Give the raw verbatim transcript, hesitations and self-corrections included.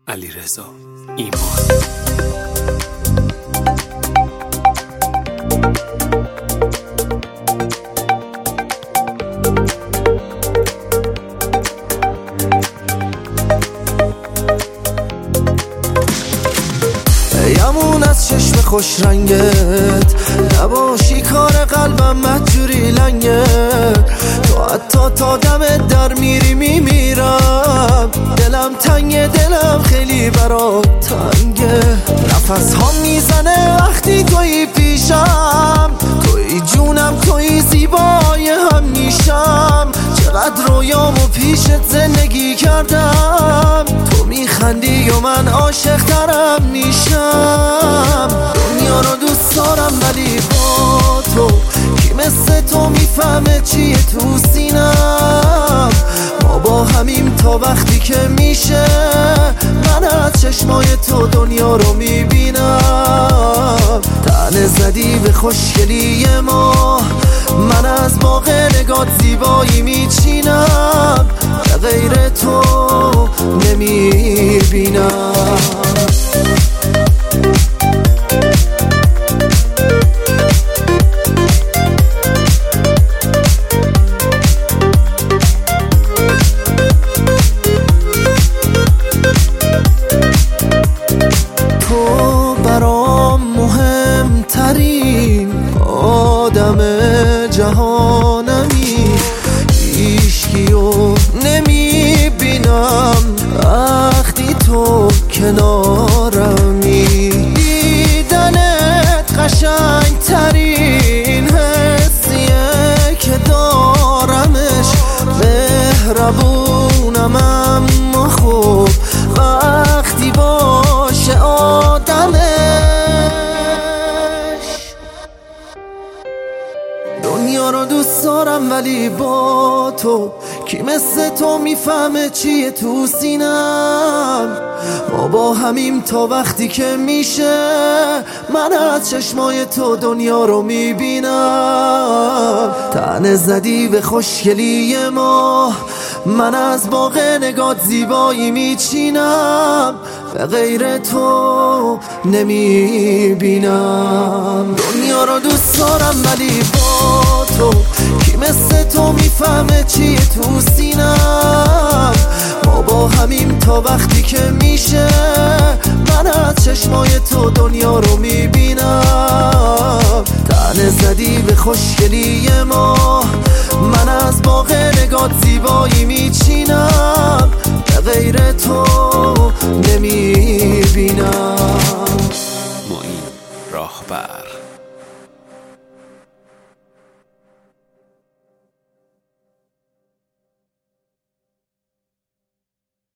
علیرضا ایمان. یمون از چشم خوش رنگت نباشی کار قلبم مجوری لنگه. تو حتی تا دمت در میری میمیرم. دلم تنگه، دلم خیلی برات تنگه. نفس ها میزنه وقتی توی پیشم. توی جونم، توی زیبای هم میشم. چقدر رویامو پیشت زندگی کردم. تو میخندی و من عاشق ترم میشم. دنیا رو دوست دارم ولی با تو کی مثل تو میفهمه چیه تو سینم. ما با همیم تا وقتی که میشه. من از چشمای تو دنیا رو میبینم. تنه زدی به خوشگلی ما. من از باغ نگات زیبایی میچینم. به غیر تو نمیبینم. تو برام مهمترین آدم جهانمی. هیچکیو نمیبینم وقتی تو کنارمی. دیدنت قشنگ ترین حسیه که دارمش. مهربونم اما خوب وقتی باشه آدمش. دنیا رو دوست دارم ولی با تو کی مثل تو میفهمه چیه تو سینم. ما با همیم تا وقتی که میشه. من از چشمای تو دنیا رو میبینم. تنه زدی به خوشگلی ما. من از باغ نگات زیبایی میچینم. به غیر تو نمیبینم. دنیا رو دوست دارم ولی با تو کی مثل تو میفهمه چیه تو سینم. ما با همیم تا وقتی که میشه. من از چشمای تو دنیا رو میبینم. تنه زدی به خوشگلی ما. من از باغ نگات زیبایی میچینم. به غیر تو نمیبینم. معین راهبر.